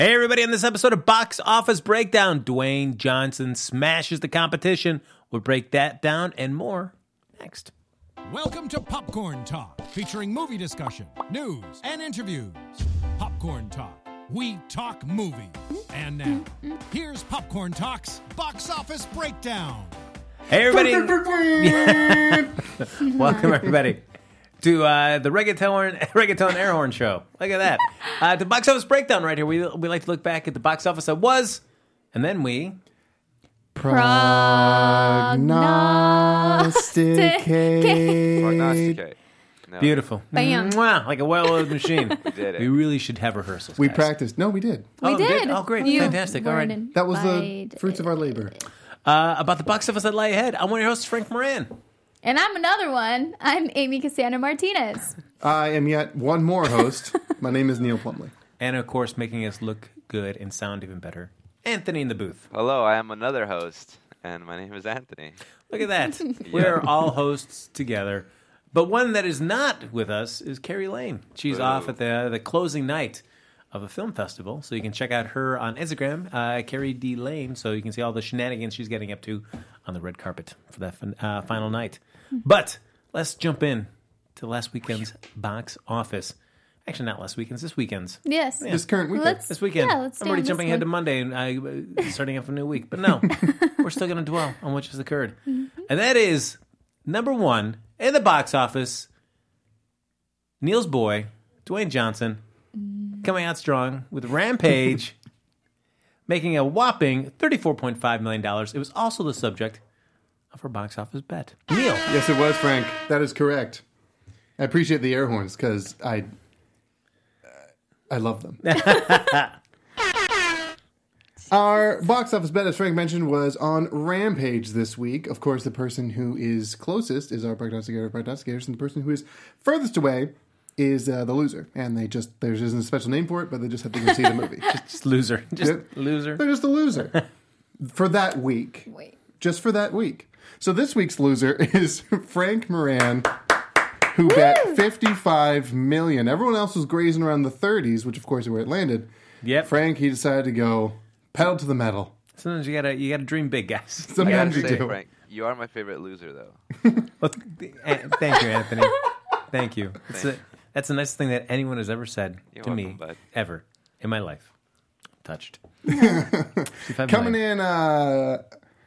Hey, everybody, on this episode of Box Office Breakdown, Dwayne Johnson smashes the competition. We'll break that down and more next. Welcome to Popcorn Talk, featuring movie discussion, news, and interviews. Popcorn Talk. We talk movies. And now, here's Popcorn Talk's Box Office Breakdown. Hey, everybody. Welcome, everybody, to the Reggaeton Air Horn Show. Look at that. The Box Office Breakdown right here. We like to look back at the box office that was, and then we... Prognosticate. No. Beautiful. Bam. Mwah, like a well-oiled machine. We did it. We really should have rehearsals, We guys. practiced. No, we did. We did. Oh, great. You Fantastic. All right. weren't That was the invited. fruits of our labor. About the box office that lie ahead, I'm one of your hosts, Frank Moran. And I'm another one. I'm Amy Cassandra Martinez. I am yet one more host. My name is Neil Plumley. And, of course, making us look good and sound even better, Anthony in the booth. Hello, I am another host, and my name is Anthony. Look at that. We're all hosts together. But one that is not with us is Carrie Lane. She's Boo. off at the closing night of a film festival. So you can check out her on Instagram, Carrie D. Lane, so you can see all the shenanigans she's getting up to on the red carpet for that final night. But let's jump in to last weekend's box office. Actually, not last weekend's, this weekend's. Yes. This current weekend. This weekend. Yeah, let's I'm already stay on jumping this ahead to one. Monday and starting off a new week. But no, we're still going to dwell on what just occurred. And that is number one in the box office, Neil's boy, Dwayne Johnson, coming out strong with Rampage, making a whopping $34.5 million. It was also the subject of our box office bet. Neil. Yes, it was, Frank. That is correct. I appreciate the air horns because I love them. Our box office bet, as Frank mentioned, was on Rampage this week. Of course, the person who is closest is our prognosticator of prognosticators, and the person who is furthest away is the loser. And there isn't a special name for it, but they just have to go see the movie. Just loser. Just Yep. loser. They're just the loser for that week. Wait. Just for that week. So this week's loser is Frank Moran, who bet $55 million. Everyone else was grazing around the 30s, which of course is where it landed. Yep. Frank, he decided to go pedal to the metal. Sometimes you gotta dream big, guys. I Sometimes gotta you say, do. Frank, you are my favorite loser, though. Well, thank you, Anthony. Thank you. That's the nicest thing that anyone has ever said You're to me, welcome, bud. ever, in my life. Touched. Coming in on,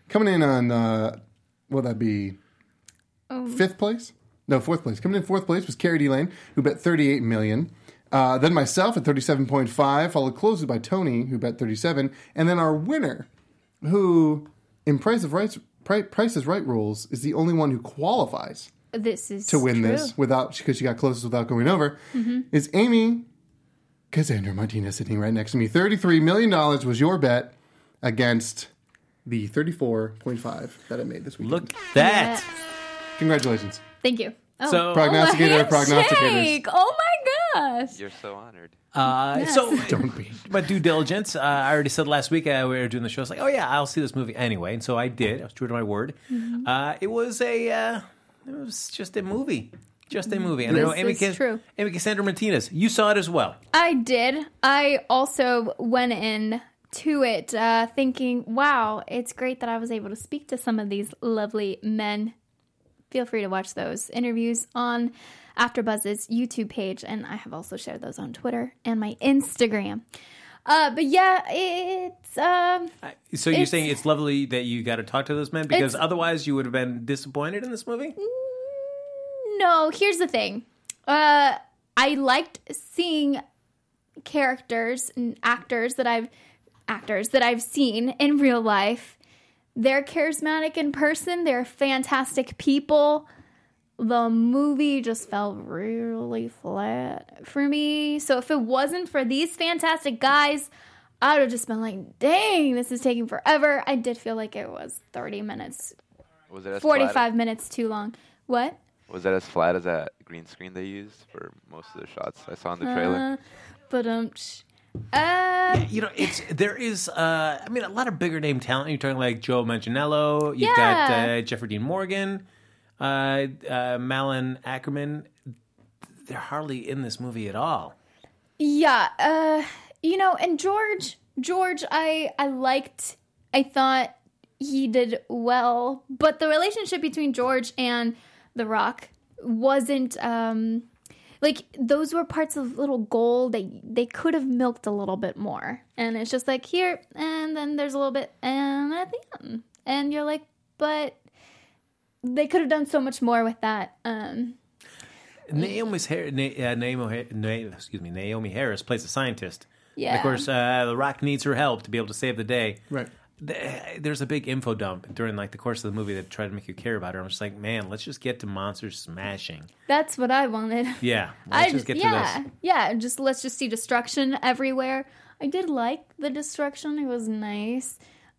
will that be fifth place? No, fourth place. Coming in fourth place was Carrie D. Lane, who bet $38 million. Then myself at 37.5, followed closely by Tony, who bet 37, and then our winner, who in Price is Right rules is the only one who qualifies This is to win true. this because she got closest without going over, is Amy Cassandra Martinez, sitting right next to me. $33 million was your bet against the 34.5 that I made this week. Look at that. Yes. Congratulations. Thank you. Oh. So- Prognosticator of prognosticators. Handshake. Oh my gosh. You're so honored. So, Don't be. my due diligence, I already said last week we were doing the show. I was like, oh yeah, I'll see this movie anyway. And so I did. I was true to my word. It was just a movie. Just a movie. And I know This is true. Amy Cassandra Martinez, you saw it as well. I did. I also went in to it thinking, wow, it's great that I was able to speak to some of these lovely men. Feel free to watch those interviews on AfterBuzz's YouTube page, and I have also shared those on Twitter and my Instagram. But yeah, it's So you're It's- saying it's lovely that you got to talk to those men because otherwise you would have been disappointed in this movie? no. Here's the thing. I liked seeing characters and actors that I've seen in real life. They're charismatic in person. They're fantastic people. The movie just felt really flat for me. So if it wasn't for these fantastic guys, I would have just been like, dang, this is taking forever. I did feel like it was 30 minutes, Was it as 45 minutes too long. What? Was that as flat as that green screen they used for most of the shots I saw in the trailer? But You know, there is a lot of bigger name talent. You're talking like Joe Manganiello. You've Yeah. got Jeffrey Dean Morgan, Malin Ackerman. They're hardly in this movie at all. yeah, And George, I liked. I thought he did well, but the relationship between George and The Rock wasn't those were parts of little gold they could have milked a little bit more, and it's just like here, and then there's a little bit, and at the end, and you're like, but they could have done so much more with that. Naomi Harris plays a scientist. Yeah. And of course, The Rock needs her help to be able to save the day. Right. There's a big info dump during the course of the movie that tried to make you care about her. I'm just like, man, let's just get to monsters smashing. That's what I wanted. Yeah, let's just get to this. Yeah, let's just see destruction everywhere. I did like the destruction. It was nice.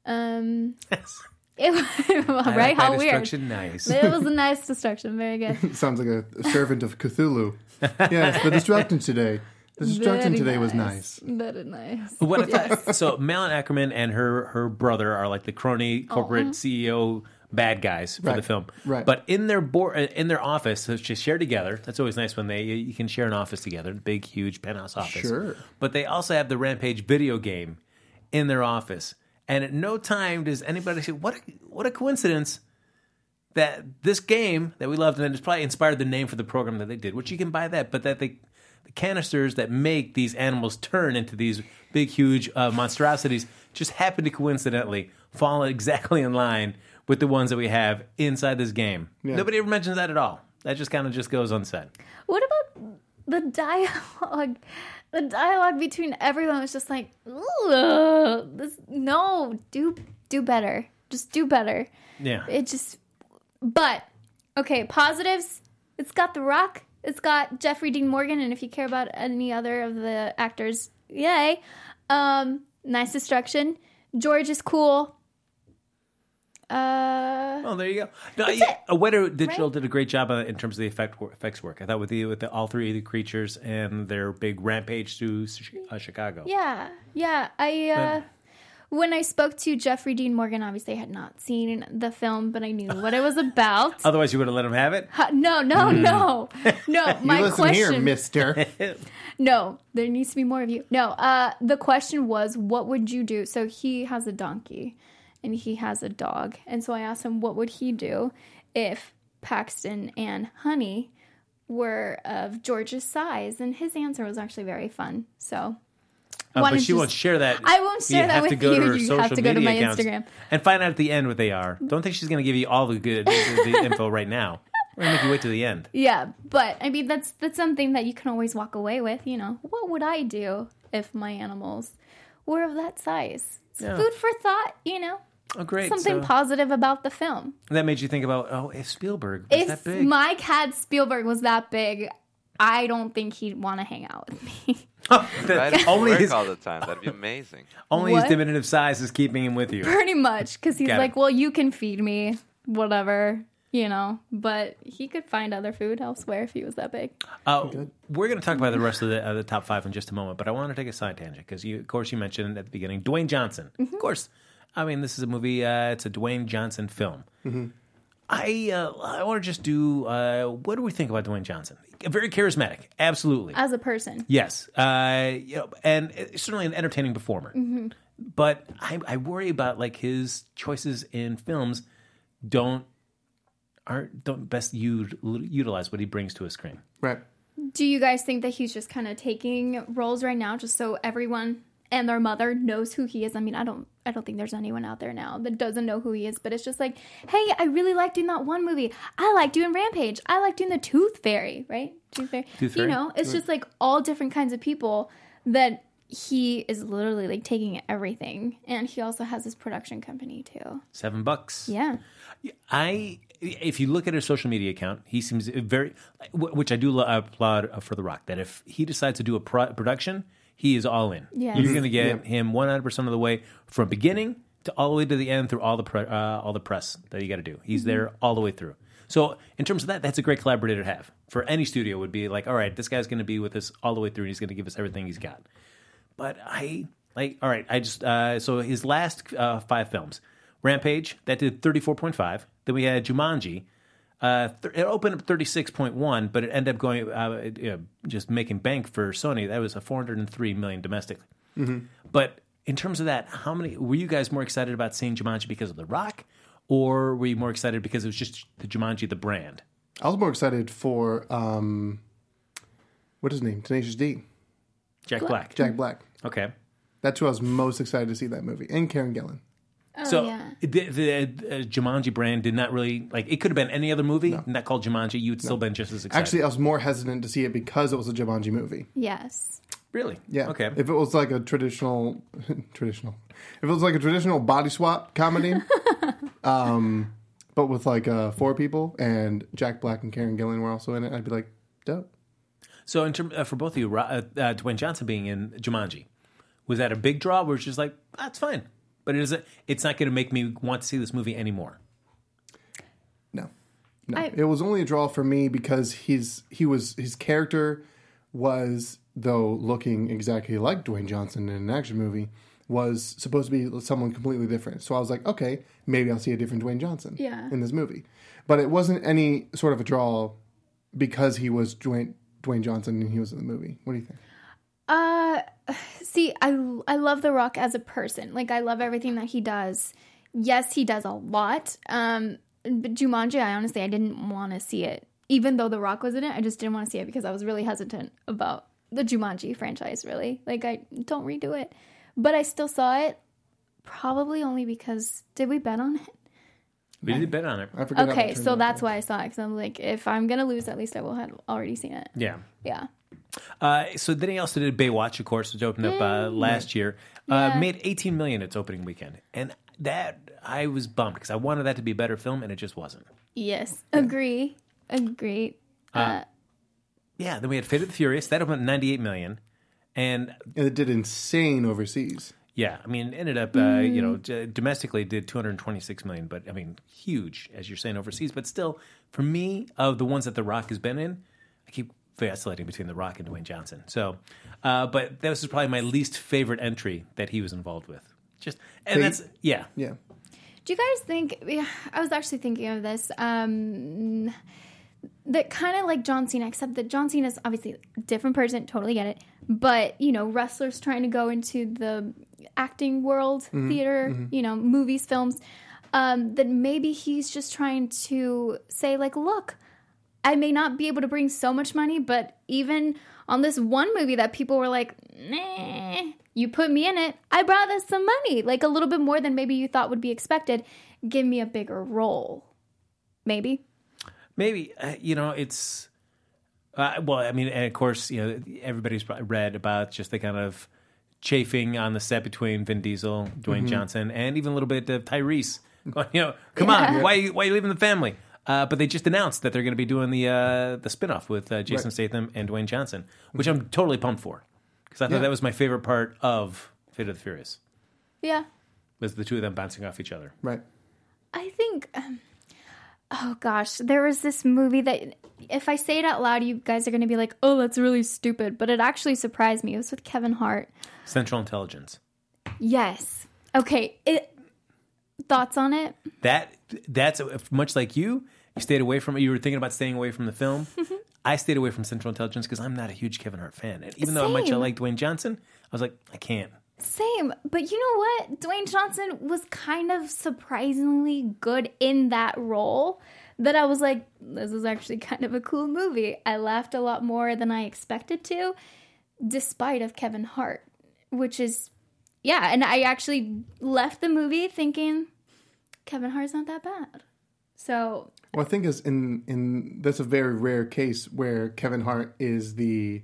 It was right. How weird. Destruction, nice. It was a nice destruction. Very good. Sounds like a servant of Cthulhu. Yes, the destruction today. The destruction Very today was nice. Very nice. What I thought, so Malin Ackerman and her brother are like the crony corporate CEO bad guys for the film. Right. But in their office, so just share together. That's always nice when you can share an office together, big, huge penthouse office. Sure. But they also have the Rampage video game in their office, and at no time does anybody say, "What a coincidence." That this game that we loved, and it's probably inspired the name for the program that they did, which you can buy that, but that the canisters that make these animals turn into these big, huge monstrosities just happen to coincidentally fall exactly in line with the ones that we have inside this game. Yeah. Nobody ever mentions that at all. That just kind of just goes unsaid. What about the dialogue? The dialogue between everyone was just like, "Ugh, do better. Just do better." Yeah. But okay, positives. It's got The Rock. It's got Jeffrey Dean Morgan, and if you care about any other of the actors, yay. Nice destruction. George is cool. Oh, there you go. No, Weta Digital did a great job in terms of the effects work. I thought with the all three of the creatures and their big rampage through Chicago. Yeah. When I spoke to Jeffrey Dean Morgan, obviously I had not seen the film, but I knew what it was about. Otherwise, you would have let him have it? No. No, my Listen question... here, mister. No, there needs to be more of you. No, the question was, what would you do? So he has a donkey, and he has a dog. And so I asked him, what would he do if Paxton and Honey were of George's size? And his answer was actually very fun. So... but she won't share that. I won't share that with you. You have to go to my accounts Instagram. And find out at the end what they are. Don't think she's going to give you all the info right now. We're going to make you wait till the end. Yeah, but I mean, that's something that you can always walk away with, What would I do if my animals were of that size? It's food for thought, Oh, great. Something positive about the film. That made you think about, if Spielberg was that big. If my cat Spielberg was that big, I don't think he'd want to hang out with me. Only work all the time. That'd be amazing. Only his diminutive size is keeping him with you. Pretty much, because he's like, well, you can feed me, whatever, But he could find other food elsewhere if he was that big. We're going to talk about the rest of the top five in just a moment, but I want to take a side tangent because, of course, you mentioned at the beginning Dwayne Johnson. Mm-hmm. Of course, I mean, this is a movie. It's a Dwayne Johnson film. Mm-hmm. I want to just do. What do we think about Dwayne Johnson? Very charismatic, absolutely. As a person, yes, and certainly an entertaining performer. Mm-hmm. But I worry about his choices in films don't best utilize what he brings to a screen. Right. Do you guys think that he's just kind of taking roles right now, just so everyone and their mother knows who he is? I mean, I don't think there's anyone out there now that doesn't know who he is, but it's just like, hey, I really like doing that one movie. I like doing Rampage. I like doing the Tooth Fairy, right? Tooth Fairy. It's just like all different kinds of people that he is literally taking everything. And he also has his production company too. $7. Yeah. If you look at his social media account, he seems very, which I do applaud for The Rock, that if he decides to do a production, he is all in. Yes. You're going to get him 100% of the way from beginning to all the way to the end through all the press that you got to do. He's there all the way through. So in terms of that, that's a great collaborator to have. For any studio would be like, all right, this guy's going to be with us all the way through, and he's going to give us everything he's got. But all right, so his last 5 films, Rampage, that did 34.5. Then we had Jumanji. It opened up 36.1, but it ended up going just making bank for Sony. That was a $403 million domestic. But in terms of that, how many were you guys more excited about seeing Jumanji because of The Rock, or were you more excited because it was just the Jumanji, the brand? I was more excited for what's his name? Tenacious D. Jack Black. Jack Black. Okay. That's who I was most excited to see that movie. And Karen Gillan. So yeah. the Jumanji brand did not really like. It could have been any other movie, not called Jumanji. You'd still been just as excited. Actually, I was more hesitant to see it because it was a Jumanji movie. Yes. really? Yeah. Okay. If it was like a traditional, if it was like a traditional body swap comedy, but with like 4 people and Jack Black and Karen Gillan were also in it, I'd be like, dope. So in for both of you, Dwayne Johnson being in Jumanji, was that a big draw? Where it's just like, that's fine, but it's not going to make me want to see this movie anymore. No. It was only a draw for me because his character was, though looking exactly like Dwayne Johnson in an action movie, was supposed to be someone completely different. So I was like, okay, maybe I'll see a different Dwayne Johnson in this movie. But it wasn't any sort of a draw because he was Dwayne Johnson and he was in the movie. What do you think? See, I love The Rock as a person. Like, I love everything that he does. Yes, he does a lot. But Jumanji, I didn't want to see it. Even though The Rock was in it, I just didn't want to see it because I was really hesitant about the Jumanji franchise, really. Like, I don't redo it. But I still saw it, probably only because, did we bet on it? We did bet on it. I forget. Okay, so that's why I saw it. Because I'm like, if I'm going to lose, at least I will have already seen it. Yeah. Yeah. So then he also did Baywatch, of course, which opened up last year. Made $18 million its opening weekend, and that I was bummed because I wanted that to be a better film, and it just wasn't. Yes, agree. Yeah. Then we had Fate of the Furious that opened at $98 million, and it did insane overseas. yeah, I mean, ended up domestically did $226 million, but I mean, huge as you're saying overseas, but still, for me, of the ones that The Rock has been in, I keep vacillating between The Rock and Dwayne Johnson. So, but that was probably my least favorite entry that he was involved with. That's. Do you guys think? I was actually thinking of this. That kind of like John Cena, except that John Cena is obviously a different person. Totally get it. But wrestlers trying to go into the acting world, theater, movies, films. That maybe he's just trying to say, like, look, I may not be able to bring so much money, but even on this one movie that people were like, nah, you put me in it, I brought us some money, like a little bit more than maybe you thought would be expected. Give me a bigger role. Maybe, it's, well, I mean, and of course, everybody's read about just the kind of chafing on the set between Vin Diesel, Dwayne Johnson, and even a little bit of Tyrese going, come on, why are you leaving the family? But they just announced that they're going to be doing the spinoff with Jason Statham and Dwayne Johnson, which I'm totally pumped for because I thought that was my favorite part of Fate of the Furious. Yeah, was the two of them bouncing off each other. Right. I think. Oh gosh, there was this movie that if I say it out loud, you guys are going to be like, "Oh, that's really stupid," but it actually surprised me. It was with Kevin Hart. Central Intelligence. Yes. Okay. Thoughts on it? That's much like you. You stayed away from it. You were thinking about staying away from the film. I stayed away from Central Intelligence because I'm not a huge Kevin Hart fan. And even though how much I like Dwayne Johnson, I was like, I can't. Same. But you know what? Dwayne Johnson was kind of surprisingly good in that role that I was like, this is actually kind of a cool movie. I laughed a lot more than I expected to, despite of Kevin Hart, which is, yeah. And I actually left the movie thinking Kevin Hart's not that bad. So, well, I think is in that's a very rare case where Kevin Hart is the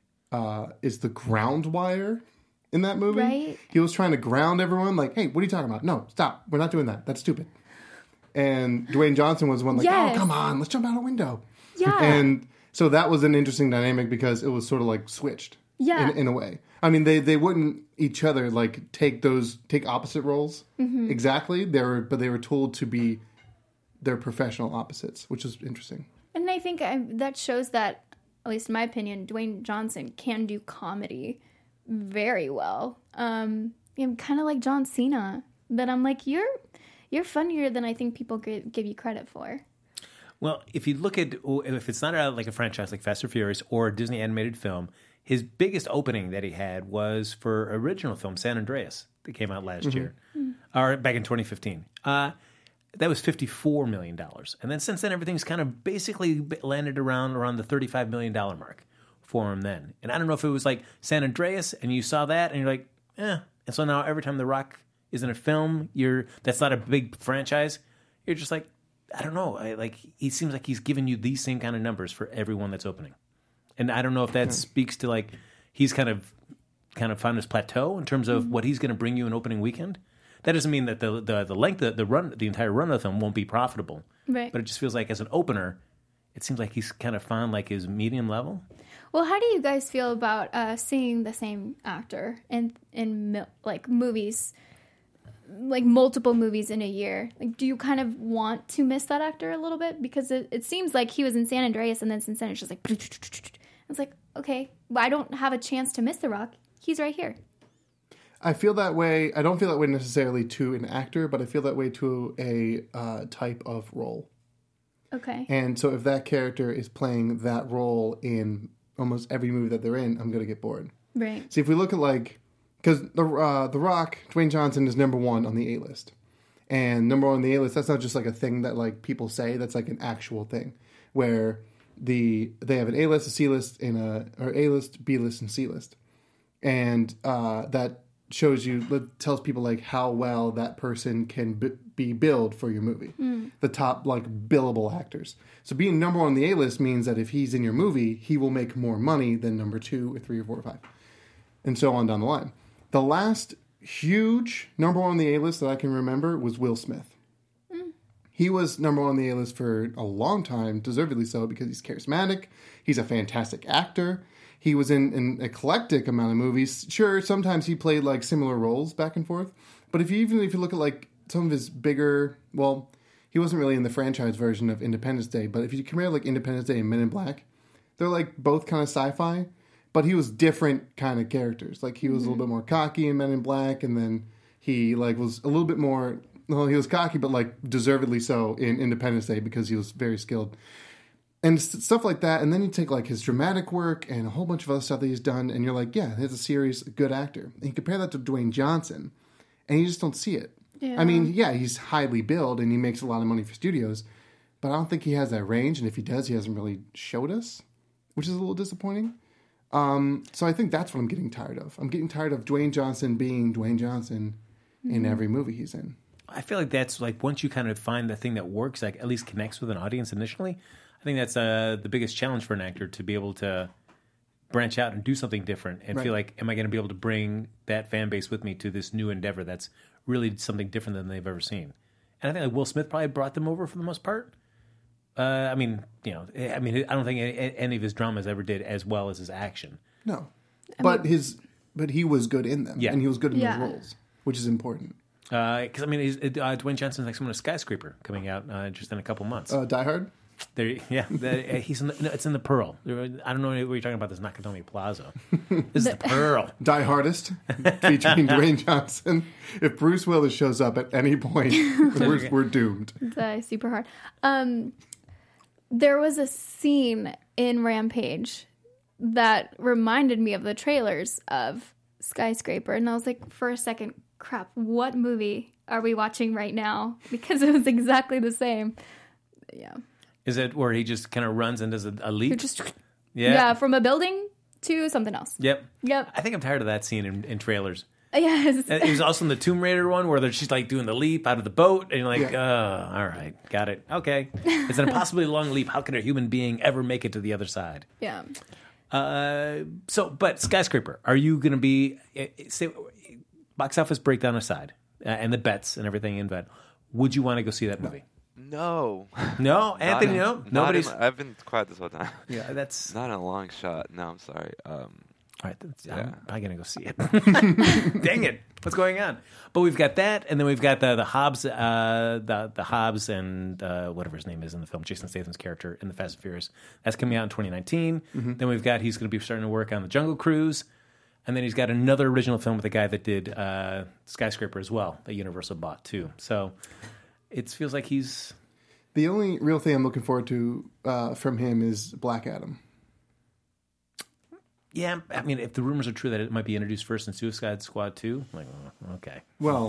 ground wire in that movie. Right. He was trying to ground everyone, like, hey, what are you talking about? No, stop. We're not doing that. That's stupid. And Dwayne Johnson was one like, oh, come on, let's jump out a window. Yeah. And so that was an interesting dynamic because it was sort of like switched. Yeah. In a way. I mean, they wouldn't each other like take opposite roles exactly. They were told to be their professional opposites, which is interesting. And I think that shows that, at least in my opinion, Dwayne Johnson can do comedy very well. I'm kind of like John Cena, that I'm like, you're funnier than I think people give you credit for. Well, if you look at, if it's not like a franchise like Fast and Furious or a Disney animated film, his biggest opening that he had was for original film San Andreas that came out last year, or back in 2015. That was $54 million. And then since then, everything's kind of basically landed around the $35 million mark for him then. And I don't know if it was like San Andreas and you saw that and you're like, eh. And so now every time The Rock is in a film, that's not a big franchise, you're just like, I don't know. He seems like he's giving you these same kind of numbers for everyone that's opening. And I don't know if that speaks to like he's kind of found his plateau in terms of what he's going to bring you in opening weekend. That doesn't mean that the length of the entire run of the film won't be profitable. Right. But it just feels like as an opener, it seems like he's kind of found like his medium level. Well, how do you guys feel about seeing the same actor in like movies, like multiple movies in a year? Like, do you kind of want to miss that actor a little bit? Because it seems like he was in San Andreas and then since then it's just like, it's like, okay, well, I don't have a chance to miss The Rock. He's right here. I feel that way. I don't feel that way necessarily to an actor, but I feel that way to a type of role. Okay. And so if that character is playing that role in almost every movie that they're in, I'm going to get bored. Right. See, if we look at like, because the Rock, Dwayne Johnson is number one on the A-list. And number one on the A-list, that's not just like a thing that like people say, that's like an actual thing. Where they have an A-list, a C-list, or A-list, B-list, and C-list. And that tells people like how well that person can be billed for your movie. The top like billable actors. So being number one on the A-list means that if he's in your movie, he will make more money than number 2 or 3 or 4 or 5. And so on down the line. The last huge number one on the A-list that I can remember was Will Smith. He was number one on the A-list for a long time, deservedly so, because he's charismatic. He's a fantastic actor. He was in an eclectic amount of movies. Sure, sometimes he played like similar roles back and forth. But if you look at like some of his bigger, well, he wasn't really in the franchise version of Independence Day. But if you compare like Independence Day and Men in Black, they're like both kind of sci-fi. But he was different kind of characters. Like he was a little bit more cocky in Men in Black, and then he like was a little bit more. Well, he was cocky, but like deservedly so in Independence Day because he was very skilled. And stuff like that. And then you take like his dramatic work and a whole bunch of other stuff that he's done. And you're like, yeah, he's a serious good actor. And you compare that to Dwayne Johnson and you just don't see it. Yeah. I mean, yeah, he's highly billed and he makes a lot of money for studios. But I don't think he has that range. And if he does, he hasn't really showed us, which is a little disappointing. So I think that's what I'm getting tired of. I'm getting tired of Dwayne Johnson being Dwayne Johnson in every movie he's in. I feel like that's like once you kind of find the thing that works, like at least connects with an audience initially, I think that's the biggest challenge for an actor to be able to branch out and do something different and feel like, am I going to be able to bring that fan base with me to this new endeavor that's really something different than they've ever seen? And I think like Will Smith probably brought them over for the most part. I don't think any of his dramas ever did as well as his action. No, but he was good in them, and he was good in those roles, which is important. Because Dwayne Johnson's next one is Skyscraper coming out just in a couple months. Die Hard. He's in it's in the Pearl. I don't know what you're talking about. This Nakatomi Plaza. This is the Pearl. Die Hardest, featuring Dwayne Johnson. If Bruce Willis shows up at any point, we're doomed. It's super hard. There was a scene in Rampage that reminded me of the trailers of Skyscraper, and I was like, for a second, crap, what movie are we watching right now? Because it was exactly the same. Yeah. Is it where he just kind of runs and does a leap? Yeah, from a building to something else. Yep. Yep. I think I'm tired of that scene in trailers. Yes. It was also in the Tomb Raider one where she's like doing the leap out of the boat, and you're like, all right, got it. Okay. It's an impossibly long leap. How can a human being ever make it to the other side? Yeah. But Skyscraper, are you going to be, say, box office breakdown aside, and the bets and everything in bet, would you want to go see that movie? No. No? Anthony, no? Nobody's... I've been quiet this whole time. Yeah, that's... Not a long shot. No, I'm sorry. All right, I'm probably going to go see it. Dang it. What's going on? But we've got that, and then we've got the Hobbs, the Hobbs and whatever his name is in the film, Jason Statham's character in the Fast and Furious. That's coming out in 2019. Then we've got, he's going to be starting to work on the Jungle Cruise, and then he's got another original film with the guy that did Skyscraper as well, that Universal bought too. So it feels like he's... The only real thing I'm looking forward to from him is Black Adam. Yeah, I mean, if the rumors are true that it might be introduced first in Suicide Squad 2, like, okay. Well,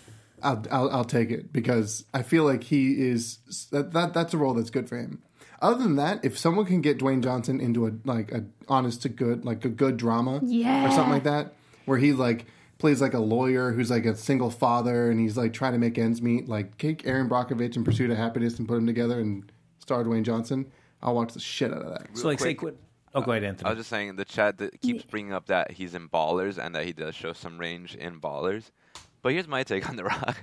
I'll take it because I feel like he is that's a role that's good for him. Other than that, if someone can get Dwayne Johnson into a honest to good, like a good drama or something like that, where he like plays like a lawyer who's like a single father and he's like trying to make ends meet, like take Aaron Brockovich and Pursuit of Happiness and put them together and star Dwayne Johnson, I'll watch the shit out of that. So, like, say, oh, go ahead, Anthony. I was just saying, the chat that keeps bringing up that he's in Ballers and that he does show some range in Ballers. But here's my take on The Rock.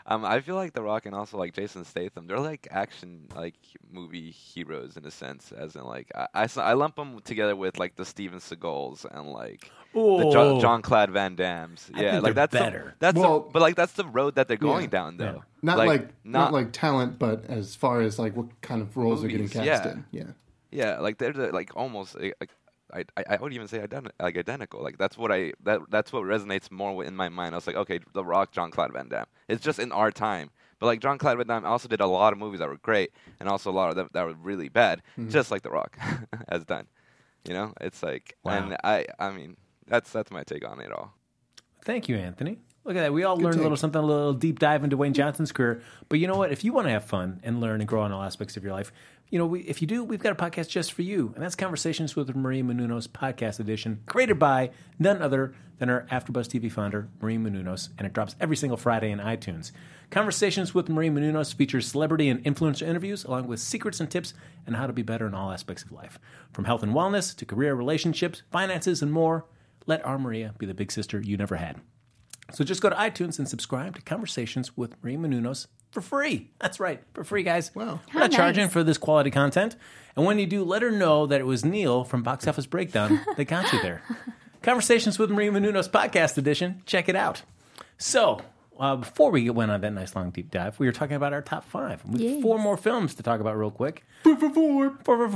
I feel like The Rock and also like Jason Statham, they're like action like movie heroes in a sense, as in like I lump them together with like the Steven Seagals and like the Jean-Claude Van Dammes. I think like they're that's better. but like that's the road that they're going down though. Yeah. Not like talent, but as far as like what kind of roles movies, are getting cast in. Yeah, like they're like almost like I would even say identical. Like that's what that's what resonates more in my mind. I was like, okay, The Rock, Jean-Claude Van Damme. It's just in our time. But like Jean-Claude Van Damme also did a lot of movies that were great, and also a lot of them that were really bad, just like The Rock has done. You know, it's like, and I mean, that's my take on it all. Thank you, Anthony. Look at that. We all learned a little deep dive into Dwayne Johnson's career. But you know what? If you want to have fun and learn and grow in all aspects of your life, you know, if you do, we've got a podcast just for you. And that's Conversations with Marie Menounos Podcast Edition, created by none other than our AfterBuzz TV founder, Marie Menounos. And it drops every single Friday in iTunes. Conversations with Marie Menounos features celebrity and influencer interviews, along with secrets and tips on how to be better in all aspects of life. From health and wellness to career, relationships, finances, and more. Let our Maria be the big sister you never had. So just go to iTunes and subscribe to Conversations with Marie Menounos for free. That's right, for free, guys. Wow. We're not charging for this quality content. And when you do, let her know that it was Neil from Box Office Breakdown that got you there. Conversations with Marie Menounos Podcast Edition. Check it out. So, before we went on that nice long deep dive, we were talking about our top 5. We have 4 more films to talk about real quick. 4.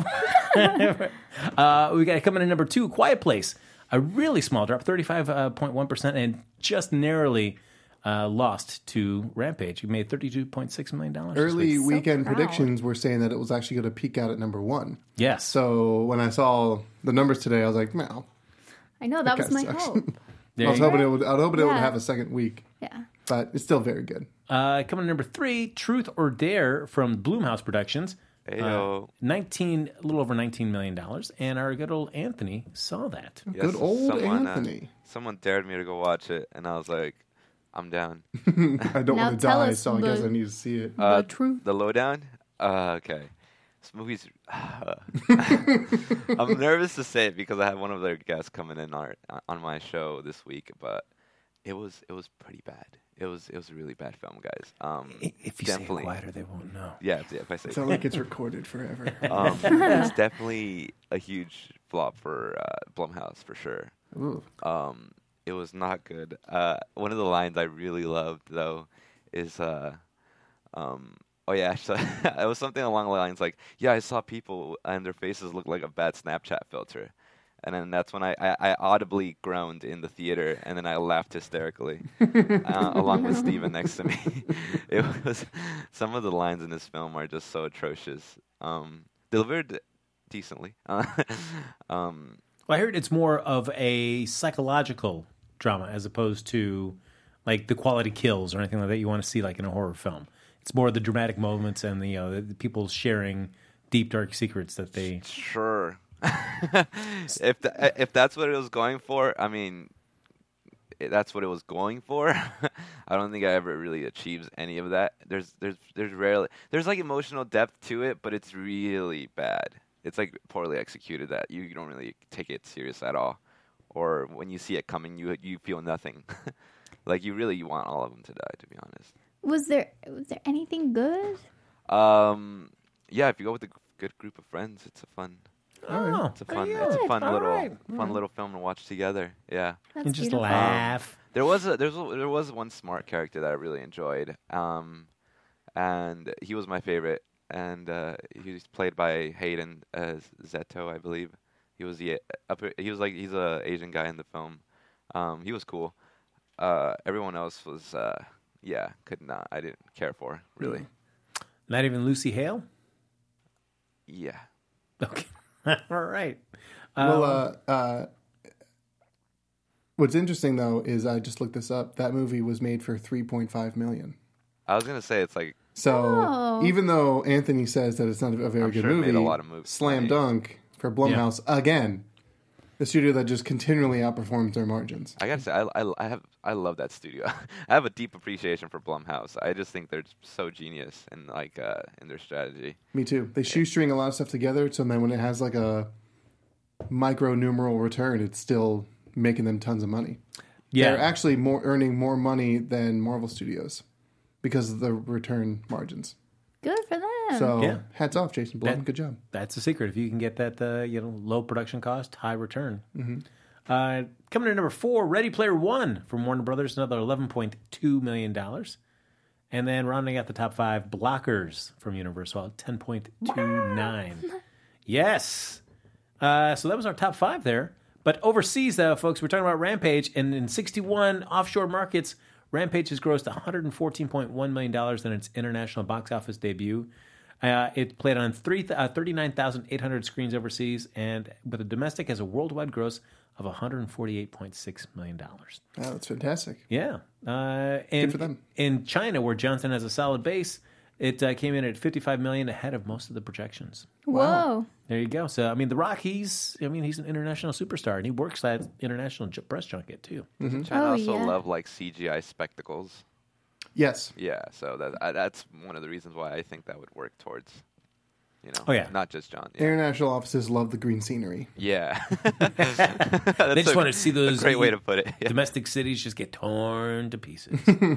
We got coming in number 2, Quiet Place. A really small drop, 35.1%, and just narrowly lost to Rampage. He made $32.6 million. Early weekend predictions were saying that it was actually going to peak out at number 1. Yes. So when I saw the numbers today, I was like, "Well, I know, that was my hope. I was hoping it would have a second week. Yeah. But it's still very good. Coming in number 3, Truth or Dare from Blumhouse Productions. Ayo. A little over $19 million, and our good old Anthony saw that. Yes, Good old Anthony. Someone dared me to go watch it, and I was like, I'm down. I don't Now want to tell die, us so I guess I need to see it. The truth. The Lowdown? Okay. This movie's... I'm nervous to say it because I have one of their guests coming in on my show this week, but it was pretty bad. It was a really bad film, guys. If you say it quieter, they won't know. Yeah, if I say It's not like it's recorded forever. it's definitely a huge flop for Blumhouse, for sure. Ooh. It was not good. One of the lines I really loved, though, is, it was something along the lines like, yeah, I saw people and their faces look like a bad Snapchat filter. And then that's when I audibly groaned in the theater, and then I laughed hysterically, along with Steven next to me. It was some of the lines in this film are just so atrocious. Delivered decently. Well, I heard it's more of a psychological drama as opposed to like the quality kills or anything like that you want to see like in a horror film. It's more the dramatic moments and the people sharing deep dark secrets that they. Sure. If that's what it was going for, I mean, that's what it was going for. I don't think I ever really achieves any of that. There's rarely like emotional depth to it, but it's really bad. It's like poorly executed that you don't really take it serious at all, or when you see it coming, you feel nothing. Like you want all of them to die, to be honest. Was there anything good? Yeah, if you go with a good group of friends, it's a fun. Oh, It's a fun little film to watch together. Yeah, That's and just beautiful. laugh. there was one smart character that I really enjoyed, and he was my favorite. And he's played by Hayden Zeto, I believe. He's a Asian guy in the film. He was cool. Everyone else was I didn't care for really. Not even Lucy Hale? Yeah. Okay. All right. Well, What's interesting though is I just looked this up. That movie was made for $3.5 million. I was gonna say it's like So even though Anthony says that it's not a very I'm good sure it movie, made a lot of movies. slam dunk for Blumhouse again. The studio that just continually outperforms their margins. I gotta say, I love that studio. I have a deep appreciation for Blumhouse. I just think they're so genius in in their strategy. Me too. They shoestring a lot of stuff together, so then when it has like a micro numeral return, it's still making them tons of money. Yeah. They're actually earning more money than Marvel Studios because of the return margins. Good for them. So hats off, Jason Blum. Good job. That's the secret. If you can get that, low production cost, high return. Coming in number 4, Ready Player One from Warner Brothers, another $11.2 million. And then rounding out the top 5, Blockers from Universal, $10.29. Yes. So that was our top 5 there. But overseas, folks, we're talking about Rampage, and in 61 offshore markets, Rampage has grossed $114.1 million in its international box office debut. It played on 39,800 screens overseas, and but the domestic has a worldwide gross of $148.6 million. Wow, that's fantastic. Yeah. And Good for them. In China, where Johnson has a solid base, it came in at $55 million, ahead of most of the projections. Whoa. There you go. So, I mean, The Rock, he's an international superstar, and he works that international press junket, too. China also love like CGI spectacles. Yes. Yeah, so that's one of the reasons why I think that would work towards, not just John. Yeah. International offices love the green scenery. Yeah. They just want to see those great way to put it. Yeah. domestic cities just get torn to pieces.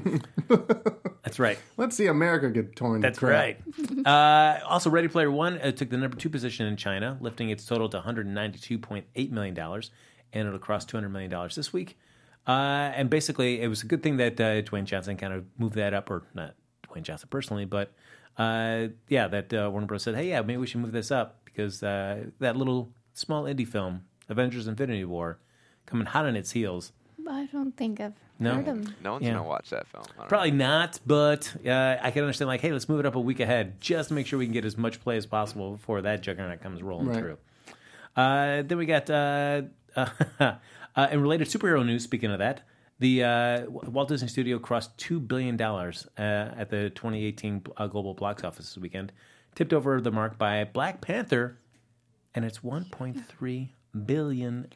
That's right. Let's see America get torn That's to crap. right. Also, Ready Player One took the number 2 position in China, lifting its total to $192.8 million, and it'll cross $200 million this week. And basically, it was a good thing that Dwayne Johnson kind of moved that up, or not Dwayne Johnson personally, but that Warner Bros. Said, hey, maybe we should move this up, because that little small indie film, Avengers Infinity War, coming hot on its heels. I don't think I've No. heard of No one's going to watch that film. I don't Probably not, but I can understand, like, hey, let's move it up a week ahead just to make sure we can get as much play as possible before that juggernaut comes rolling through. Then we got, in related superhero news, speaking of that, the Walt Disney Studio crossed $2 billion at the 2018 global box office this weekend, tipped over the mark by Black Panther, and it's $1.3 billion.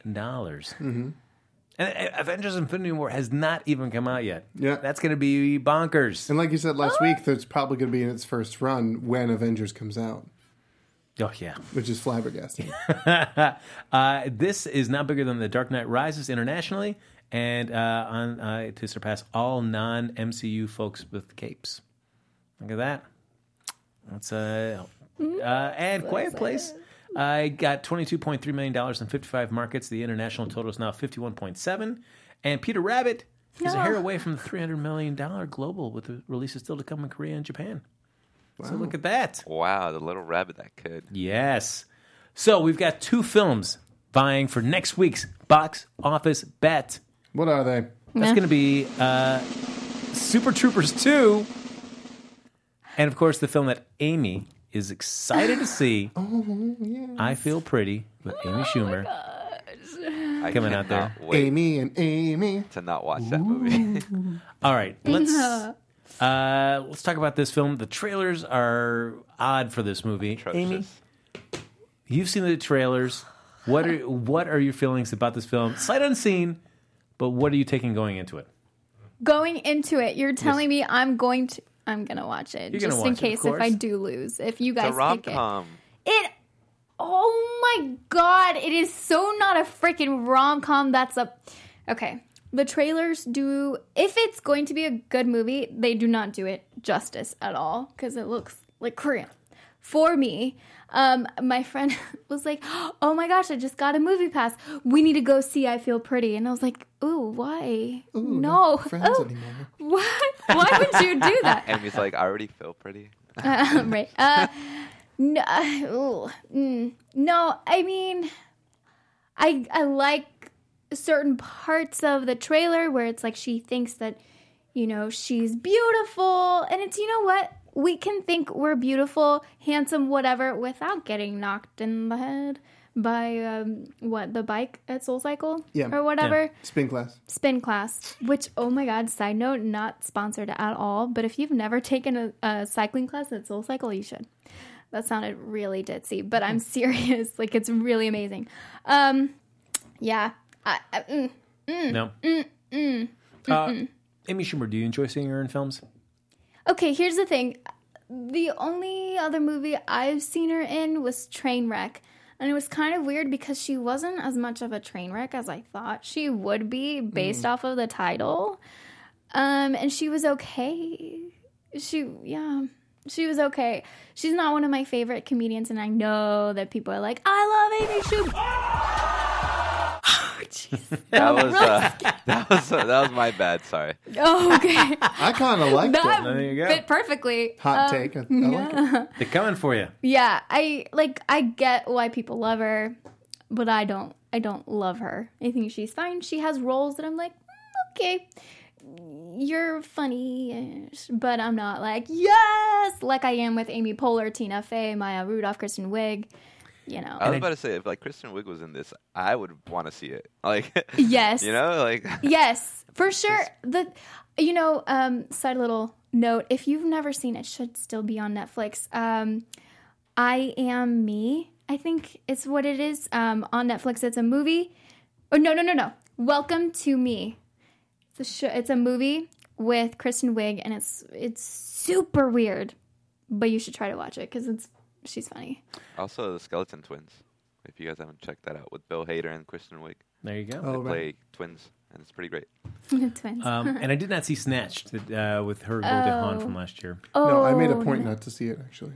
And Avengers Infinity War has not even come out yet. Yeah. That's going to be bonkers. And like you said last week, that's probably going to be in its first run when Avengers comes out, Oh, yeah. which is flabbergasting. This is now bigger than The Dark Knight Rises internationally, and to surpass all non-MCU folks with capes. Look at that. That's and Quiet Place. I got $22.3 million in 55 markets. The international total is now 51.7. And Peter Rabbit is a hair away from the $300 million global, with the releases still to come in Korea and Japan. Wow. So look at that. Wow, the little rabbit that could. Yes. So we've got 2 films vying for next week's box office bet. What are they? That's going to be Super Troopers 2. And, of course, the film that Amy is excited to see, I Feel Pretty, with Amy Schumer. I Coming out there. cannot wait Amy and Amy. to not watch that movie. All right, let's talk about this film. The trailers are odd for this movie. Amy, Atrocious. you've seen the trailers. What are your feelings about this film? Sight unseen, but what are you taking going into it? Going into it, you're telling me I'm going to watch it, You're gonna just in watch it, of case if course. I do lose. If you It's guys a pick it. rom-com. Oh my god, it is so not a freaking rom-com. Okay. The trailers do, if it's going to be a good movie, they do not do it justice at all, because it looks like Korean. For me, my friend was like, oh my gosh, I just got a movie pass. We need to go see I Feel Pretty. And I was like, ooh, why? Ooh, no. not friends Oh, anymore. what? Why would you do that? Amy's like, I already feel pretty. Right. No, no, I mean, I like certain parts of the trailer where it's like she thinks that, she's beautiful. And it's, you know what? We can think we're beautiful, handsome, whatever, without getting knocked in the head by the bike at SoulCycle or Yeah. whatever. Spin class. Spin class, which, oh my god, side note, not sponsored at all, but if you've never taken a cycling class at SoulCycle, you should. That sounded really ditzy, but I'm serious. Like, it's really amazing. Yeah. No. Amy Schumer, do you enjoy seeing her in films? Okay, here's the thing. The only other movie I've seen her in was Trainwreck. And it was kind of weird because she wasn't as much of a train wreck as I thought she would be based off of the title. And she was okay. She was okay. She's not one of my favorite comedians, and I know that people are like, I love Amy Schumer. That was my bad. Sorry. Oh, okay. I kind of liked That it. There you go. fit perfectly. Hot take. I like it. They're coming for you. Yeah, I get why people love her, but I don't love her. I think she's fine. She has roles that I'm like, okay, you're funny, but I'm not like, yes, like I am with Amy Poehler, Tina Fey, Maya Rudolph, Kristen Wiig. You know. I was about to say, if like Kristen Wiig was in this, I would want to see it. Like, Yes. you know, like Yes, for sure. Side little note, if you've never seen it, should still be on Netflix. I Am Me, I think it's what it is. On Netflix, it's a movie. Oh, no. Welcome to Me. It's a movie with Kristen Wiig, and it's super weird, but you should try to watch it because she's funny. also the Skeleton Twins. If you guys haven't checked that out with Bill Hader and Kristen Wiig, There you go. they Oh, right. play twins, and it's pretty great. Twins. And I did not see Snatched with her Goldie Hawn from last year. No, I made a point not to see it, actually.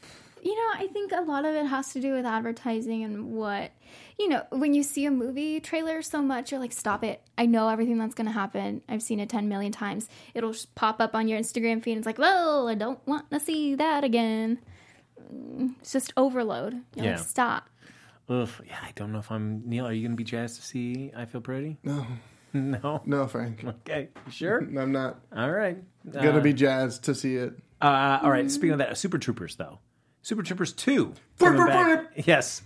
I think a lot of it has to do with advertising and what, when you see a movie trailer so much, you're like, stop it. I know everything that's going to happen. I've seen it 10 million times. It'll just pop up on your Instagram feed and it's like, well, I don't want to see that again. It's just overload. You're like, stop. Ugh, yeah, I don't know if Neil, are you going to be jazzed to see I Feel Pretty? No. No? No, Frank. Okay, you sure? I'm not All right. going to be jazzed to see it. All right, speaking of that, Super Troopers, though. Super Troopers 2. Burp, coming burp, back. burp. Yes.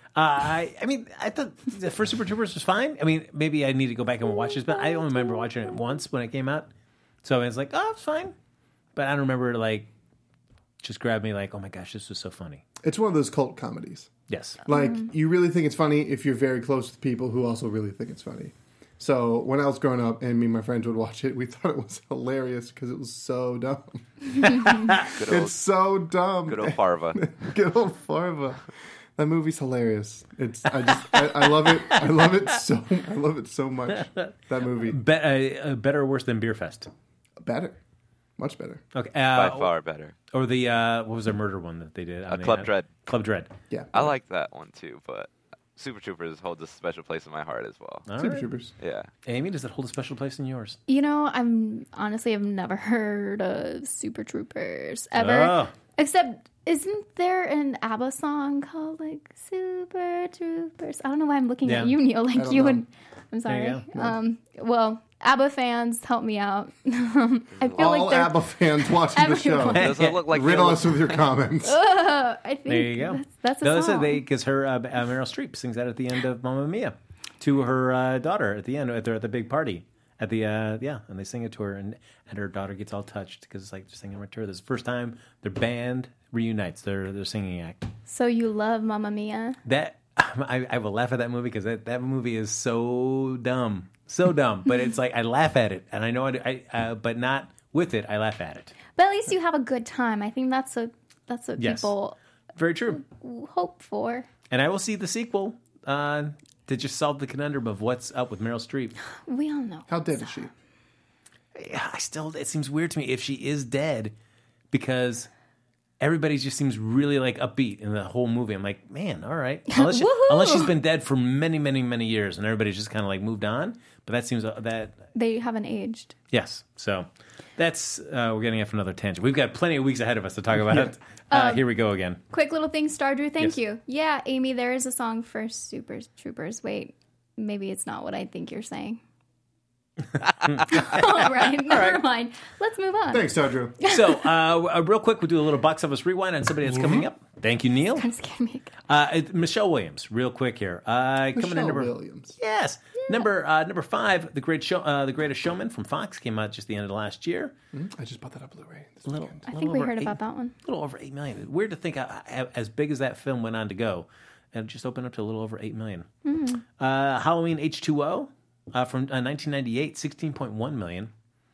I thought the first Super Troopers was fine. I mean, maybe I need to go back and watch this, but I only remember watching it once when it came out. So I was like, oh, it's fine. But I don't remember it, just grabbed me like, oh my gosh, this was so funny. It's one of those cult comedies. Yes. Like, you really think it's funny if you're very close with people who also really think it's funny. So when I was growing up and me and my friends would watch it, we thought it was hilarious because it was so dumb. Good old, It's so dumb. good old Farva. Good old Farva. That movie's hilarious. I love it. I love it so much. That movie. Better or worse than Beer Fest? Better. Much better. Okay. By far better. Or the, what was their murder one that they did? Club Dread. Club Dread. Yeah. I like that one too, but Super Troopers holds a special place in my heart as well. All Super right. Troopers. Yeah. Amy, does it hold a special place in yours? I've never heard of Super Troopers ever. Oh. Except, isn't there an ABBA song called Super Troopers? I don't know why I'm looking at you, Neil. don't You know. would. I'm sorry. There you Well, ABBA fans, help me out. I feel All like they're. ABBA fans watching the show. Everyone. Does it look like Riddle they us with your comments. I think There you go. That's a No, song. because her Meryl Streep sings that at the end of Mamma Mia to her daughter at the end at the big party at the and they sing it to her and her daughter gets all touched because it's like just singing right to her. This is the first time their band reunites their singing act. So you love Mamma Mia? That I will laugh at that movie because that movie is so dumb, but it's like I laugh at it and I know but not with it. I laugh at it. But at least you have a good time. I think that's what Yes. people Very true. hope for. And I will see the sequel to just solve the conundrum of what's up with Meryl Streep. We all know. How dead is she? Yeah, it seems weird to me if she is dead because everybody just seems really upbeat in the whole movie. I'm like, man, all right. Unless she's been dead for many, many, many years and everybody's just kind of moved on. But that seems that They haven't aged. yes. So that's we're getting off another tangent. We've got plenty of weeks ahead of us to talk about it. Here we go again. Quick little thing, Star Drew, thank Yes. you. Yeah, Amy, there is a song for Super Troopers. Wait, maybe it's not what I think you're saying. All right, never mind. Let's move on. Thanks, Tadru. So, real quick, we'll do a little box office rewind on somebody that's coming up. Thank you, Neil. I'm scared me. Michelle Williams, real quick here. Coming in Michelle number Williams. Yes, number 5, The Greatest Showman from Fox came out just the end of last year. I just bought that on Blu-ray. A little, I think we heard about that one. A little over 8 million. Weird to think as big as that film went on to go, and it just opened up to a little over 8 million. Halloween H2O from 1998, 16.1 million.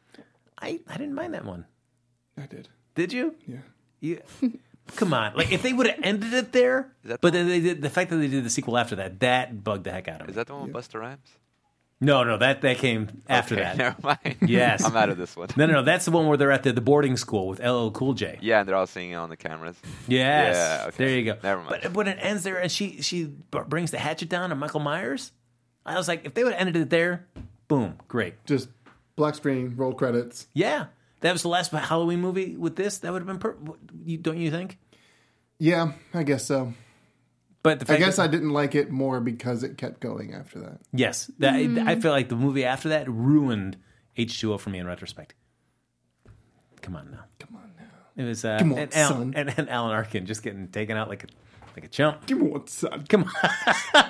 I didn't mind that one. I did. Did you? Yeah. Come on, like if they would have ended it there, that but then they did the fact that they did the sequel after that bugged the heck out of me. Is that the one with Busta Rhymes? No, that came after Okay, that. Never mind. Yes. I'm out of this one. No, that's the one where they're at the boarding school with LL Cool J. Yeah, and they're all singing on the cameras. Yes. Yeah, okay. There you go. Never mind. But when it ends there and she brings the hatchet down on Michael Myers, I was like, if they would have ended it there, boom, great. Just black screen, roll credits. Yeah. That was the last Halloween movie with this. That would have been don't you think? Yeah, I guess so. But the I fact guess that, I didn't like it more because it kept going after that. yes, I feel like the movie after that ruined H2O for me in retrospect. Come on now. It was Come on, and son. and Alan Arkin just getting taken out like a chump. Come on, son. Come on.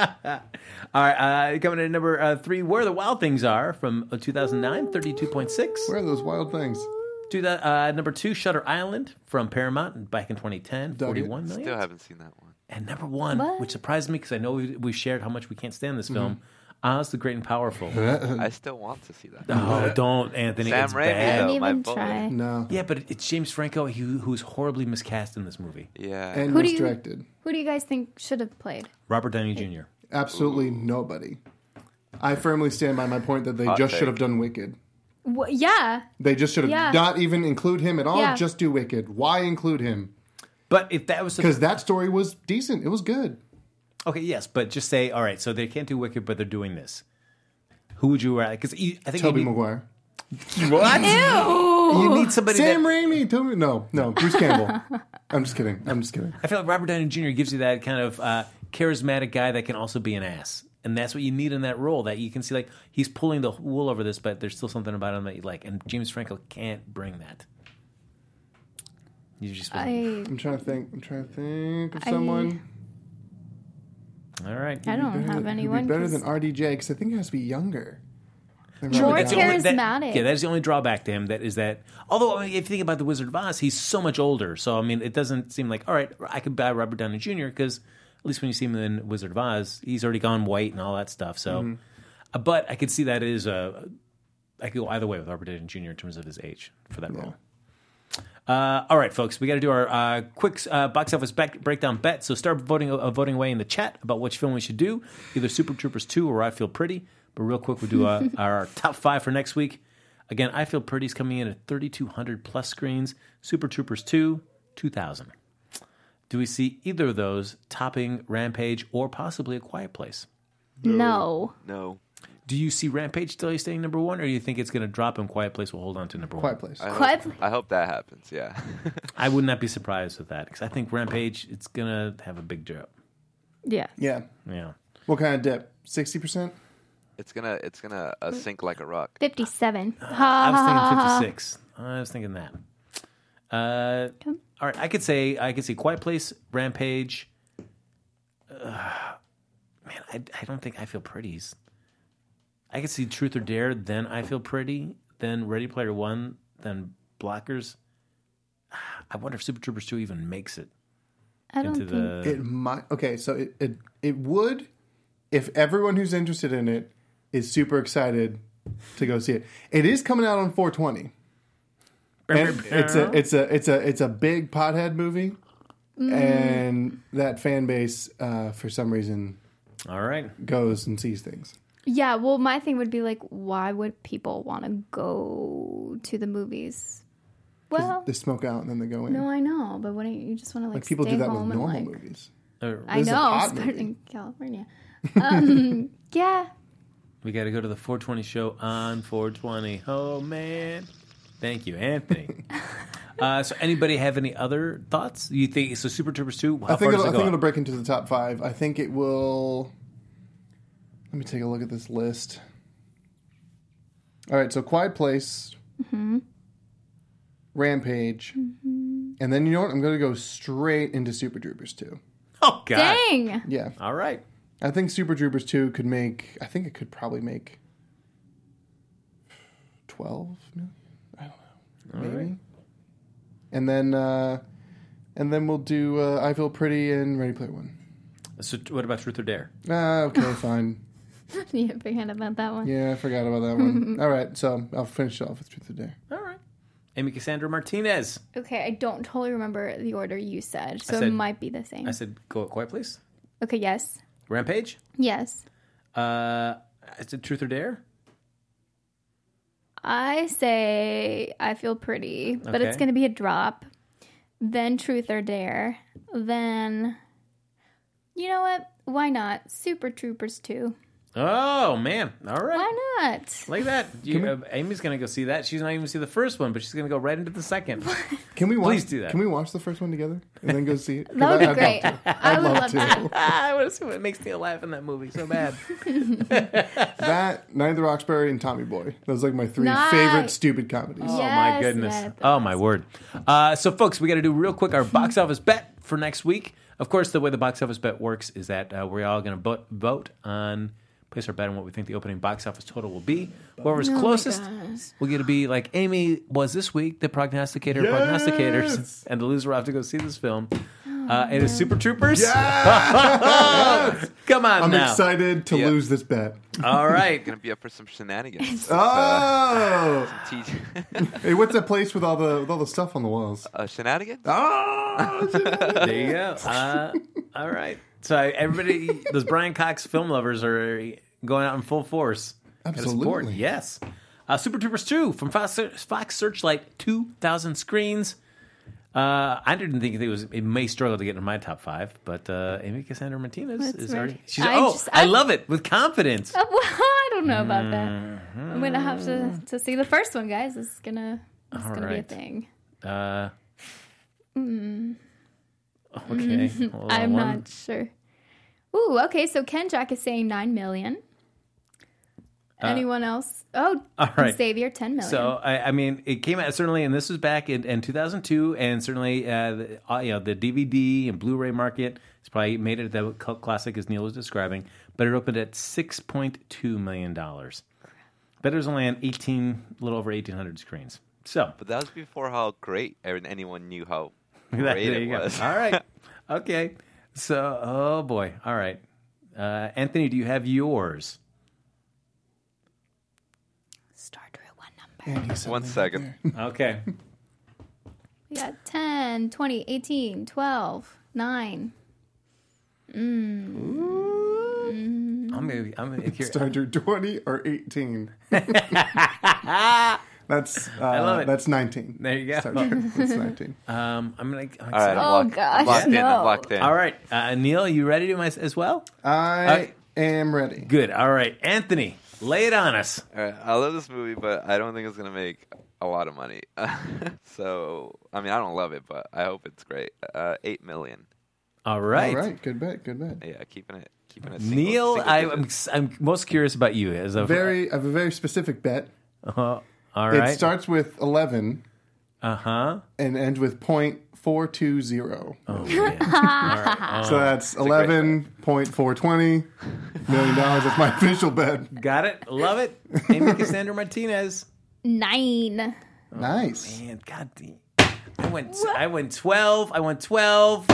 All right, coming in at number 3, Where the Wild Things Are from 2009, 32.6. Where are those wild things? Number 2, Shutter Island from Paramount back in 2010, Dug it. 41 million. Still haven't seen that one. And number 1, What? which surprised me because I know we've shared how much we can't stand this film, Oz the Great and Powerful. I still want to see that. Oh, don't, Anthony. Sam It's Raimi, bad. I though. didn't my even boy. try. No. Yeah, but it's James Franco who's horribly miscast in this movie. Yeah. And Who do you- misdirected. Who do you guys think should have played? Robert Downey Jr. Absolutely nobody. I firmly stand by my point that they Hot just take. should have done Wicked. Yeah. They just should have Yeah. not even include him at all. Yeah. Just do Wicked. Why include him? But if that was Because that story was decent. It was good. okay, yes, but just say, all right, so they can't do Wicked, but they're doing this. Who would you rather? Because I think Tobey you need, Maguire. what? Ew. You need somebody Sam that Raimi. Toby. No, Bruce Campbell. I'm just kidding. I feel like Robert Downey Jr. gives you that kind of charismatic guy that can also be an ass, and that's what you need in that role. That you can see like he's pulling the wool over this, but there's still something about him that you like. And James Franco can't bring that. You just I'm trying to think of someone. all right. I don't have Who'd anyone. be better 'cause than RDJ because I think it has to be younger. than More Robert That's the Downey. only- that- charismatic. yeah, that's the only drawback to him. That is that. Although I mean, if you think about the Wizard of Oz, he's so much older. So I mean, it doesn't seem like all right. I could buy Robert Downey Jr. because at least when you see him in Wizard of Oz, he's already gone white and all that stuff. So, but I could see that is I could go either way with Robert Downey Jr. in terms of his age for that role. All right, folks, we got to do our quick box office breakdown bet. So start voting away in the chat about which film we should do, either Super Troopers 2 or I Feel Pretty. But real quick, we'll do our top 5 for next week. Again, I Feel Pretty is coming in at 3,200 plus screens. Super Troopers 2, 2,000. Do we see either of those topping Rampage or possibly A Quiet Place? No. No. Do you see Rampage still staying number 1, or do you think it's going to drop and Quiet Place will hold on to number 1? Quiet Place. I hope that happens. Yeah. I would not be surprised with that because I think Rampage it's going to have a big drop. Yeah. Yeah. Yeah. What kind of dip? 60%? it's gonna sink like a rock. 57. I was thinking 56. I was thinking that. All right, I could say Quiet Place, Rampage. Man, I don't think I Feel Pretty's. I could see Truth or Dare, then I Feel Pretty, then Ready Player One, then Blockers. I wonder if Super Troopers 2 even makes it I don't into think. the. It might. Okay, so it would if everyone who's interested in it is super excited to go see it. It is coming out on 420. And it's a big pothead movie, and that fan base for some reason All right. goes and sees things. Yeah, well, my thing would be like, why would people want to go to the movies? Well, They smoke out and then they go in. no, I know, but wouldn't you just want to Like people stay do that with home and, normal like, movies. I This is a know, hot starting movie. in California. Yeah, We got to go to the 420 show on 420. Oh, man. Thank you, Anthony. So anybody have any other thoughts? You think so? Super Troopers 2? How I think far does it go it'll up? break into the top 5. I think it will. Let me take a look at this list. All right, so Quiet Place, Rampage, and then you know what? I'm going to go straight into Super Troopers 2. Oh, God. Dang. Yeah. All right. I think Super Troopers 2 could make, I think it could probably make 12 million? I don't know. Maybe. Right. And then we'll do I Feel Pretty and Ready Player One. So what about Truth or Dare? Okay, fine. You forget about that one. Yeah, I forgot about that one. All right, so I'll finish off with Truth or Dare. All right. Amy Cassandra Martinez. Okay, I don't totally remember the order you said, so said- it might be the same. I said go Quiet Place. Okay, yes. Rampage. Yes. I said Truth or Dare. I say I Feel Pretty, but it's Okay. going to be a drop. Then Truth or Dare. Then, you know what? Why not? Super Troopers 2. Oh, man. All right. Why not? Like that. Amy's going to go see that. She's not even see the first one, but she's going to go right into the second. Can we watch, Please do that. Can we watch the first one together and then go see it? 'Cause That would be I'd great. love to. I would love to. I want to see what makes me laugh in that movie so bad. That, Night at the Roxbury, and Tommy Boy. Those are like my three Nice. favorite stupid comedies. Oh, my Yes, goodness. Ned. Oh, my word. So, folks, we got to do real quick our box office bet for next week. Of course, the way the box office bet works is that we're all going to vote on, place our bet on what we think the opening box office total will be. Whoever's closest will get to be like Amy was this week, the prognosticator of prognosticators. And the loser will have to go see this film. It is Super Troopers. Come on I'm now. excited to Yeah. lose this bet. All right. Gonna be up for some shenanigans. Oh! Teach- Hey, what's that place with all the stuff on the walls? shenanigans? Oh! There you go. All right. So everybody, those Brian Cox film lovers are going out in full force. Gotta support. Absolutely. Yes. Super Troopers 2 from Fox Searchlight, 2,000 screens. I didn't think it may struggle to get into my top 5, but Amy Cassandra Martinez That's is right. already. She's, I I love it with confidence. Well, I don't know about that. I'm going to have to see the first one, guys. It's going to be a right. thing. Okay. Hold on, I'm one- not sure. Ooh, okay. So Ken Jack is saying 9 million. Anyone else? Oh, all right. Xavier, 10 million. So I mean, it came out certainly, and this was back in 2002, and certainly the DVD and Blu-ray market has probably made it the cult classic as Neil was describing. But it opened at $6.2 million. But it was only on a little over 1,800 screens. So But that was before how great anyone knew how there great you it go. was. All right, okay. So oh boy, all right. Anthony, do you have yours? Start with one number. And he's 1 suddenly second. Okay. We got 10, 20, 18, 12, 9. I'm here. Starter 20 or 18. That's love it. That's 19. There you go. Starter. That's 19. I'm All right, excited. I'm gosh, locked in. no. I'm locked in. All right, Neil, you ready to do as well? I am ready. Good. All right, Anthony, lay it on us. All right, I love this movie, but I don't think it's gonna make a lot of money. So, I mean, I don't love it, but I hope it's great. 8 million. All right, All right. Good bet. Good bet. Yeah, keeping it. Neil, single I'm most curious about you as a I have a very specific bet. all right. It starts with 11 and and ends with .420. oh, yeah. So that's $11.420 million. That's my official bet. Got it. Love it. Amy Cassandra Martinez. 9. Nice. Man, God damn. I went 12. I went 12.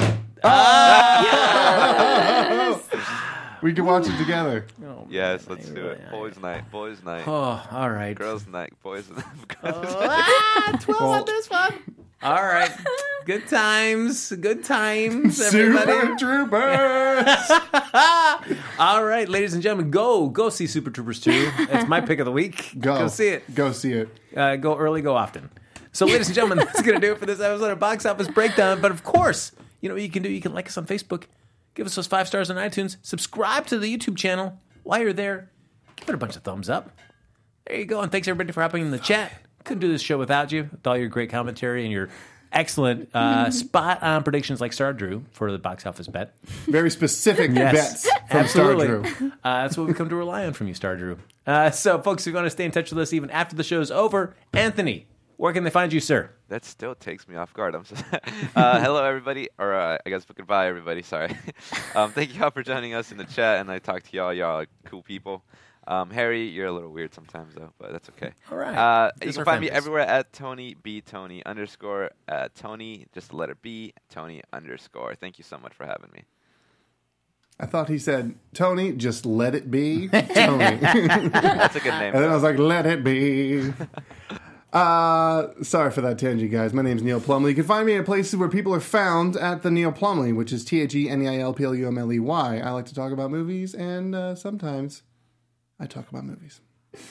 We can watch it together. Oh, Yes, man, let's I do really- it. Boys' night. Boys' night. Oh, all right. Girls' night. Boys' night. 12 on this one. All right. Good times. Good times, everybody. Super Troopers. All right, ladies and gentlemen, go see Super Troopers 2. That's my pick of the week. Go see it. Go see it. Go early, go often. So, ladies and gentlemen, that's going to do it for this episode of Box Office Breakdown. But of course, you know what you can do? You can like us on Facebook, give us those 5 stars on iTunes, subscribe to the YouTube channel. While you're there, give it a bunch of thumbs up. There you go. And thanks everybody for hopping in the chat. Couldn't do this show without you, with all your great commentary and your Excellent. Spot on predictions like Star Drew for the box office bet. Very specific bets from Absolutely. Star Drew. That's what we've come to rely on from you, Star Drew. So, folks, if you want to stay in touch with us even after the show's over, Anthony, where can they find you, sir? That still takes me off guard. I'm so hello, everybody. Or I guess goodbye, everybody. Sorry. Thank you all for joining us in the chat, and I talked to y'all. Y'all are cool people. Harry, you're a little weird sometimes, though, but that's okay. All right. You can find me everywhere at Tony B. Tony _ Tony, just the letter B, Tony _. Thank you so much for having me. I thought he said, Tony, just let it be. Tony. That's a good name. And then I was like, let it be. Sorry for that tangent, guys. My name's Neil Plumley. You can find me at places where people are found at the Neil Plumley, which is TheNeilPlumley. I like to talk about movies, and sometimes I talk about movies.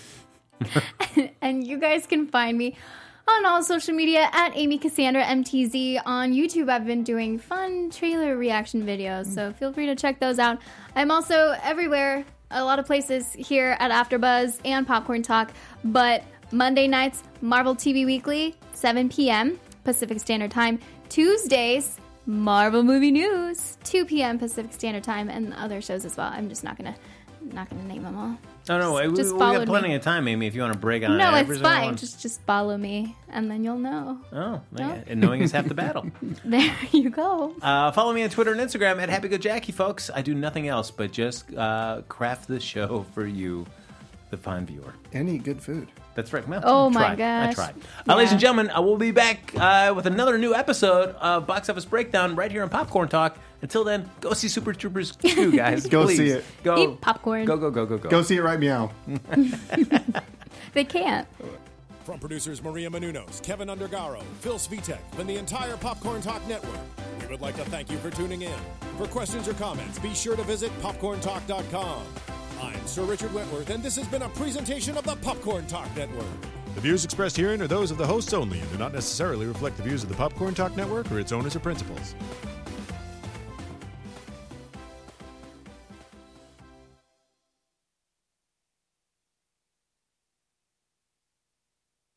And you guys can find me on all social media at Amy Cassandra MTZ. On YouTube, I've been doing fun trailer reaction videos, so feel free to check those out. I'm also everywhere, a lot of places here at AfterBuzz and Popcorn Talk, but Monday nights, Marvel TV Weekly, 7 p.m. Pacific Standard Time. Tuesdays, Marvel Movie News, 2 p.m. Pacific Standard Time, and other shows as well. I'm just not gonna name them all. Oh, no, we got plenty of time, Amy, if you want to break on No, every it's single fine. one. Just follow me, and then you'll know. Oh, No? and knowing is half the battle. There you go. Follow me on Twitter and Instagram at HappyGoJackie, folks. I do nothing else but just craft the show for you, the fine viewer. And eat good food. That's right. Well, Oh, I my tried. gosh. I tried. Yeah. Ladies and gentlemen, we'll be back with another new episode of Box Office Breakdown right here on Popcorn Talk. Until then, go see Super Troopers 2, guys. Go Please. see it. Go. Eat popcorn. Go. Go see it right meow. They can't. From producers Maria Menounos, Kevin Undergaro, Phil Svitek, and the entire Popcorn Talk Network, we would like to thank you for tuning in. For questions or comments, be sure to visit popcorntalk.com. I'm Sir Richard Wentworth, and this has been a presentation of the Popcorn Talk Network. The views expressed herein are those of the hosts only and do not necessarily reflect the views of the Popcorn Talk Network or its owners or principals.